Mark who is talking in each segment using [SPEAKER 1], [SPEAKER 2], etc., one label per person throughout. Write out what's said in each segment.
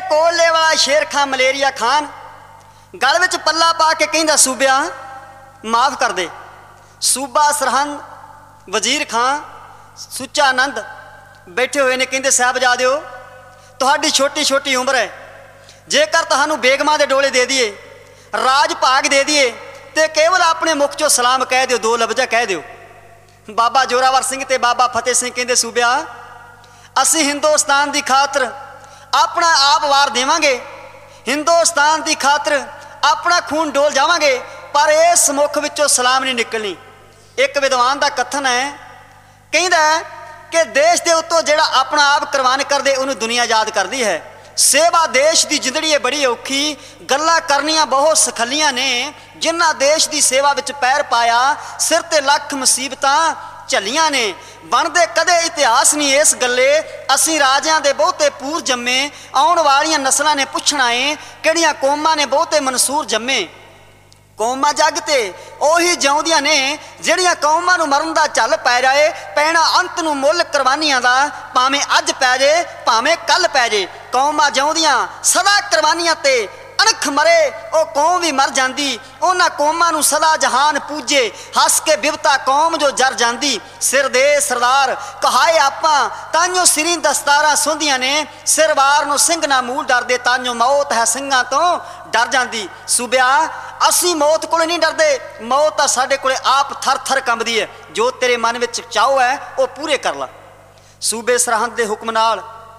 [SPEAKER 1] कोले वाला शेर खां मलेरिया खान गल विच पल्ला पा के कहिंदा सूबिया माफ़ कर दे। सूबा सरहंद वजीर खां सुच्चा आनंद बैठे हुए ने, कहिंदे साहबजादिओ तुहाडी छोटी छोटी उम्र है, जेकर तुहानू बेगमां दे डोले दे दिए, राज भाग दे दिए तो केवल अपने मुख चो सलाम कह दिओ, दो लफ्ज़ कह दिओ। बाबा जोरावर सिंह ते बाबा फतेह सिंह कहिंदे सूबिया असीं हिंदुस्तान की खातर अपना आप वार देवांगे, हिंदुस्तान की खातर अपना खून डोल जावांगे, पर इस मुख विचों सलाम नहीं निकलनी। एक विद्वान का कथन है, कहिंदा कि देश के उत्तों जिहड़ा अपना आप कुर्बान कर दे उन्होंने दुनिया याद करती है। सेवा देश की जिंदड़ी है बड़ी औखी, गल्लां करनियां बहुत सखलियां ने, जिन्हां देश की सेवा विच पैर पाया सिर ते लख मुसीबतां झलियां ने। बनदे कदे इतिहास नहीं इस गल्ले, असीं राजियां दे बहुते पूर जम्मे, आउण वालियां नस्लां ने पुछना है किहड़ियां कौमां ने बहुते मनसूर जम्मे। कौमां जग ते ओही जिउंदियां ने जिहड़ियां कौमां नूं मरन दा झल पै जाए, पैना अंत नूं मुੱਲ कुर्बानियां दा, भावें अज पै जे भावें कल पै जे। कौमां जिउंदियां सदा कुर्बानियां ते अणख मरे ओ कौम भी मर जाती, उन्हां कौमां नूं सदा जहान पूजे, हस के बिपता कौम जो जर जाती। सिर दे सरदार कहाए आपां ताइयों सिरी दस्तारां सुंदियां ने, सिर वार नूं सिंह ना मूल डरदे, ताइयों मौत है सिंघां तो डर जाती। सूबिया असीं मौत कोले नहीं डरदे, मौत तां साडे कोले आप थर थर कंबदी है। जो तेरे मन विच चाहो है वो पूरे कर ला। सूबे सरहंद दे हुक्म नाल,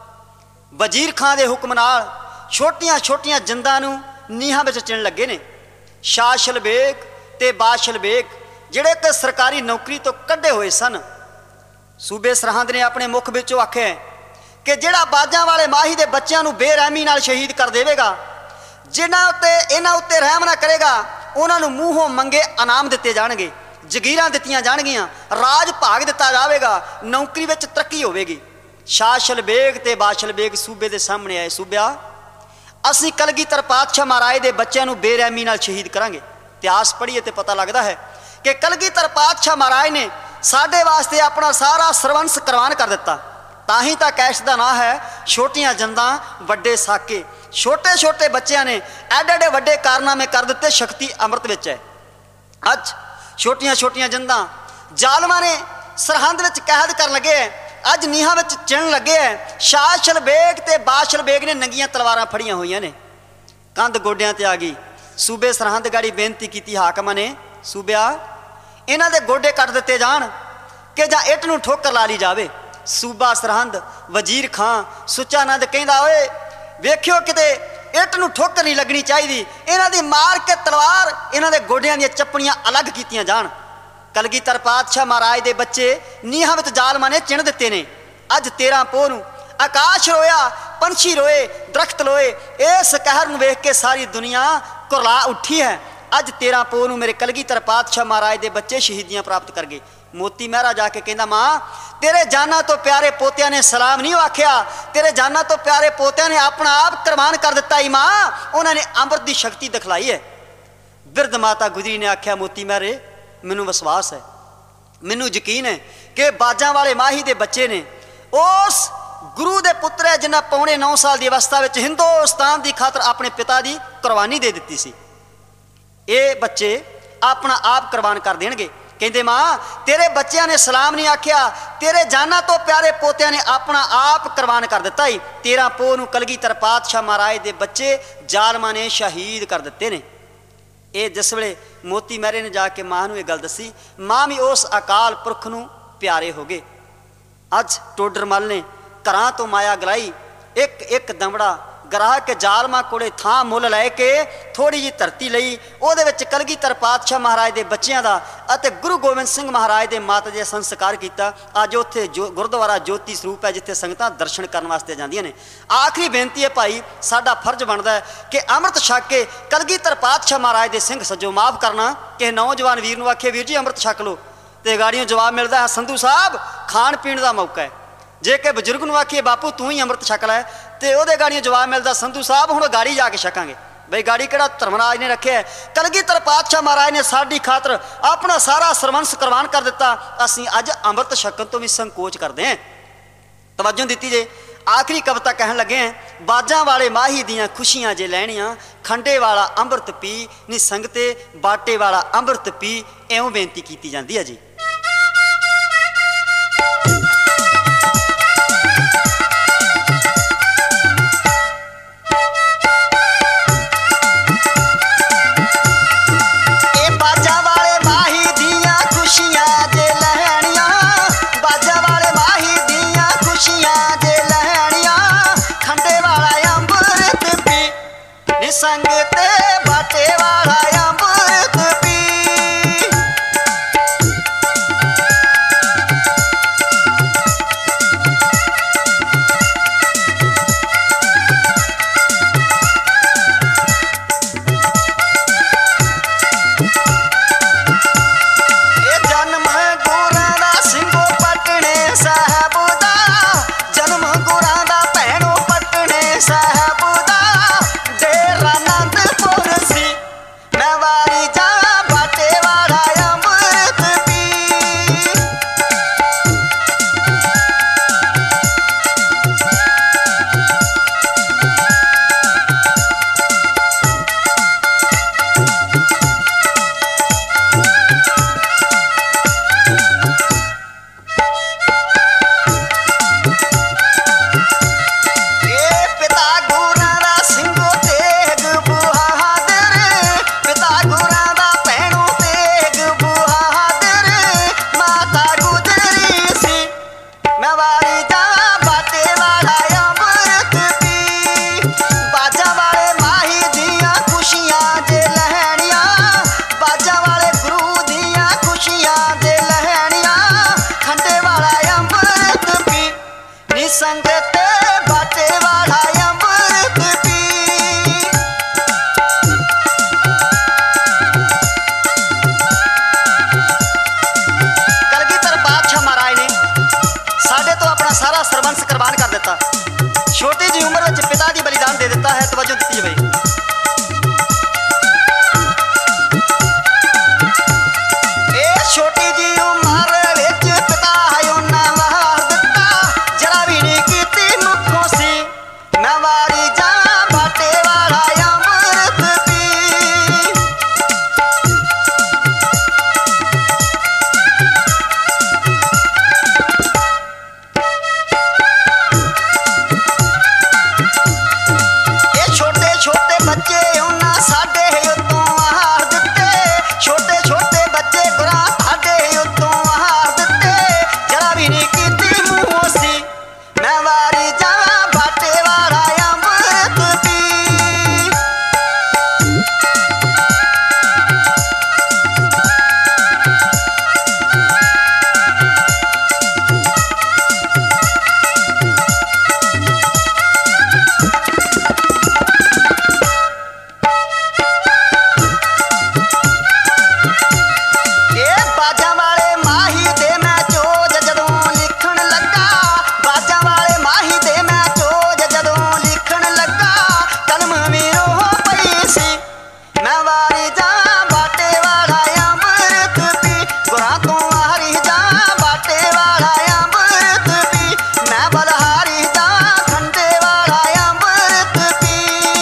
[SPEAKER 1] वजीर खां दे हुक्म नाल छोटियां छोटियां जिंदां नूं नीहां विच चिण लगे ने। शाशल बेग ते बाशल बेग जिहड़े कि सरकारी नौकरी तो कढ़े हुए सन, सूबे सरहंद ने अपने मुख विचों आख्या कि जिहड़ा बाजां वाले माही दे बच्चों नूं बेरहमी नाल शहीद कर देवेगा, जिन्हां उत्ते इन्हां उत्ते रहम ना करेगा, उन्हां नूं मूहों मंगे इनाम दिते जाणगे, जगीरां दित्तियां जाणगियां, राज भाग दिता जावेगा, नौकरी विच तरक्की होवेगी। शाशल बेग ते बाशल बेग सूबे दे सामने आए। सूबिया असीं कलगीधर पातशाह महाराज दे बच्चों नूं बेरहमी नाल शहीद करांगे। इतिहास पढ़िए तो पता लगता है कि कलगीधर पातशाह महाराज ने साडे वास्ते अपना सारा सरवंस कुर्बान कर दिता। ताही तां कैश का नाम है छोटियां जंदां वड्डे साके। छोटे छोटे बच्चों ने एडे एडे वड्डे कारनामे कर दिते, शक्ति अमृत विच है। अज छोटियां छोटियां जंदां जालमां ने सरहंद विच कैद कर लगे है, अज नीहां विच चिण लगे है। शाशल बेग ते बाशल बेग ने नंगियां तलवारां फड़ियां होईयां ने, कंध गोडियां ते आ गई। सूबे सरहंद गाड़ी बेनती की हाकमां ने, सूबिया इन्हां दे गोडे कट दिते जाण कि जां इट नूं ठोकर ला ली जावे। सूबा सरहंद वजीर खां सुच्चा आनंद कहिंदा ओए वेखियो किते इट नूं ठोकर नहीं लगनी चाहिए, इन्हां दी मार के तलवार इन्हां दे गोडियां दी चप्पणियां अलग कीतियां जाण। कलगीधर पातशाह महाराज दे बच्चे नीहां विच जालमां ने चिण दिते ने। अज 13 पोह नूं आकाश रोया, पंछी रोए, दरख्त रोए, इस कहर नूं वेख के सारी दुनिया कुरला उठी है। अज 13 पोह नूं मेरे कलगीधर पातशाह महाराज दे बच्चे शहीदियां प्राप्त कर गए। मोती महरा जाके कहंदा मां तेरे जाना तो प्यारे पोतियां ने सलाम नहीं आख्या, तेरे जाना तो प्यारे पोतियां ने अपना आप कुर्बान कर दिता ही मां, उन्होंने अमृत की शक्ति दिखलाई है। बिरध माता गुजरी ने आख्या मोती महरे मैनू विश्वास है, मैनू यकीन है कि बाजां वाले माही दे बच्चे ने उस गुरु दे पुत्र है जिन्हें पौने 9 साल की अवस्था में हिंदुस्तान की खातर अपने पिता की कुर्बानी दे दी सी। ये बच्चे अपना आप कुर्बान कर देंगे। कहते मां तेरे बच्चों ने सलाम नहीं आख्या, तेरे जाना तो प्यारे पोतियां ने अपना आप कुर्बान कर दिता ही। 13 पोह नूं कलगीधर पातशाह महाराज दे बच्चे जालमां ने शहीद कर दिते ने। ये जिस वे मोती महरे ने जाके मां नूं ये गल दसी, मां भी उस अकाल पुरख नूं प्यारे हो गए। अज टोडर मल ने घरां तो माया गलाई, एक एक दमड़ा गराह के जालमां कोले थां मुल लैके थोड़ी जी धरती लई, उहदे विच कलगीधर पातशाह महाराज दे बच्चियां दा अते गुरु गोबिंद सिंह महाराज दे माता जी संस्कार किया। अज उत्थे गुरुद्वारा ज्योति स्वरूप है जिथे संगतां दर्शन करने वास्ते जांदियां ने। आखिरी बेनती है भाई, साडा फर्ज बनता है कि अमृत छक के कलगीधर पातशाह महाराज दे सिंह सजो। माफ़ करना कि नौजवान वीर नूं आखे वीर जी अमृत छक लो, तो गाड़ियों जवाब मिलता है संधू साहब खाण पीण का मौका है। जे कि बजुर्ग नूं आखिए बापू तू ही अमृत छक लै, तो वो गाड़ियों जवाब मिलता संधू साहब हुण गाड़ी जाके छकांगे। बई गाड़ी किहड़ा धर्मराज ने रखे है, कलगीधर पातशाह महाराज ने साडी खातर अपना सारा सरवंस कुर्बान कर दिता। असीं अज अमृत छकण तो भी संकोच करते हैं। तवज्जो दी जे आखिरी कविता कहन लगे हैं, बाजां वाले माही दियां खुशियां जे लैणियां, खंडे वाला अंमृत पी नी संगते, बाटे वाला अंमृत पी, इउं बेनती कीती जांदी है जी। संगते बाटे वाला अमृत पी, जन्म गुरां दा सिंघो पटने साहब दा, जन्म गुरां दा भैणो पटने साहब दा, डेरा आनंदपुर सी मैं वारी जा बाटे वाला अमृत पी। पिता गुरां दा सिंघो तेग बहादुर, पिता गुरां दा भैणो तेग बहादुर, माता गुजरी सी मैं वारी जा बाटे वाला अमृत पी। बाजा वाले माही दियां खुशियां जे लहणियां, बाजा वाले गुरु दियां खुशियां जे लहणियां, खंडे वाला अमृत पी नी संगते बाटे वाला अमृत पी। कलगीधर पातशाह महाराज ने साडे तो अपना सारा सरबंस कुर्बान कर दिता, छोटी जी उम्र में पिता दी बलिदान दे दिता है। तवज्जो दी बई, ए छोटी जी उम्र विच पिता है उन्हां वार दिता, जरा भी नहीं कीती मुखों सी मैं वारी जा बाटे वाला अमृत पी। ये छोटे छोटे बच्चे उन्हां साडे उत्तों हार दिते, छोटे छोटे बच्चे गुरां साडे उत्तों हार दिते, जरा भी नहीं कीती मुंहों सी मैं वारी जा बाटे वाला अमृत पी। ए बाजा वाले माही दे मैं चोज जदों लिखण लगा, बाजा वाले माही दे मैं चोज जदों लिखण लगा, कलम मीरो पई सी मैं वारी जा बाटे वाला अमृत पी। गुरां तो हारी जा बाटे वाला अमृत पी, मैं बलहारी जा खंडे वाला अमृत पी।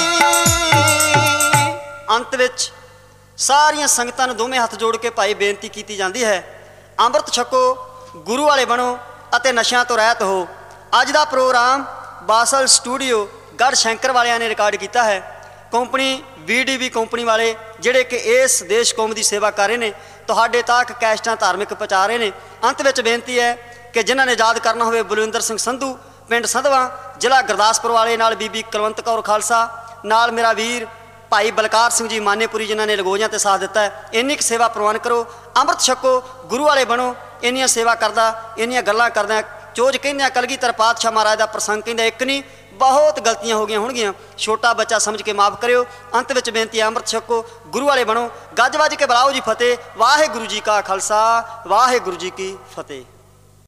[SPEAKER 1] अंत विच सारियां संगतां नूं दोवें हत्थ जोड़ के भाई बेनती कीती जाती है, ਅੰਮ੍ਰਿਤ ਛਕੋ, गुरु वाले बनो ਅਤੇ ਨਸ਼ਿਆਂ ਤੋਂ ਰਹਿਤ ਹੋ। ਅੱਜ ਦਾ ਪ੍ਰੋਗਰਾਮ ਬਾਸਲ ਸਟੂਡੀਓ ਗੜ੍ਹ ਸ਼ੰਕਰ ਵਾਲਿਆਂ ਨੇ ਰਿਕਾਰਡ ਕੀਤਾ ਹੈ। ਕੰਪਨੀ VDV ਕੰਪਨੀ ਵਾਲੇ ਜਿਹੜੇ ਕਿ ਇਸ ਦੇਸ਼ ਕੌਮ ਦੀ ਸੇਵਾ ਕਰ ਰਹੇ ਨੇ, ਤੁਹਾਡੇ ਤੱਕ ਕੈਸਟਾਂ ਧਾਰਮਿਕ ਪਹੁੰਚਾ ਰਹੇ ਨੇ। ਅੰਤ ਵਿੱਚ ਬੇਨਤੀ ਹੈ ਕਿ ਜਿਨ੍ਹਾਂ ਨੇ ਯਾਦ ਕਰਨਾ ਹੋਵੇ, ਬਲਵਿੰਦਰ ਸਿੰਘ ਸੰਧੂ ਪਿੰਡ ਸੰਧਵਾ ਜ਼ਿਲ੍ਹਾ ਗੁਰਦਾਸਪੁਰ ਵਾਲੇ, ਨਾਲ ਬੀਬੀ ਕੁਲਵੰਤ ਕੌਰ ਖਾਲਸਾ, ਨਾਲ ਮੇਰਾ ਵੀਰ ਭਾਈ ਬਲਕਾਰ ਸਿੰਘ ਜੀ ਮਾਨੇਪੁਰੀ ਜਿਨ੍ਹਾਂ ਨੇ ਲਗੋਜਾਂ ਤੇ ਸਾਥ ਦਿੱਤਾ ਹੈ। ਇੰਨੀ ਕੁ ਸੇਵਾ ਪ੍ਰਵਾਨ ਕਰੋ, ਅੰਮ੍ਰਿਤ ਛਕੋ, ਗੁਰੂ ਵਾਲੇ ਬਣੋ। ਇੰਨੀਆਂ ਸੇਵਾ ਕਰਦਾ, ਇੰਨੀਆਂ ਗੱਲਾਂ ਕਰਦਾ ਚੋਜ ਕਹਿੰਦੇ ਕਲਗੀਧਰ ਪਾਤਸ਼ਾਹ ਮਹਾਰਾਜ ਦਾ ਪ੍ਰਸੰਗ ਕਹਿੰਦਾ ਇੱਕ ਨਹੀਂ ਬਹੁਤ ਗਲਤੀਆਂ ਹੋ ਗਈਆਂ ਹੋਣਗੀਆਂ, ਛੋਟਾ ਬੱਚਾ ਸਮਝ ਕੇ ਮਾਫ ਕਰਿਓ। ਅੰਤ ਵਿੱਚ ਬੇਨਤੀ ਹੈ ਅੰਮ੍ਰਿਤ ਛਕੋ, ਗੁਰੂ ਵਾਲੇ ਬਣੋ। ਗੱਜ ਵੱਜ ਕੇ ਬੁਲਾਓ ਜੀ ਫਤਿਹ। ਵਾਹਿਗੁਰੂ ਜੀ ਕਾ ਖਾਲਸਾ, ਵਾਹਿਗੁਰੂ ਜੀ ਕੀ ਫਤਿਹ।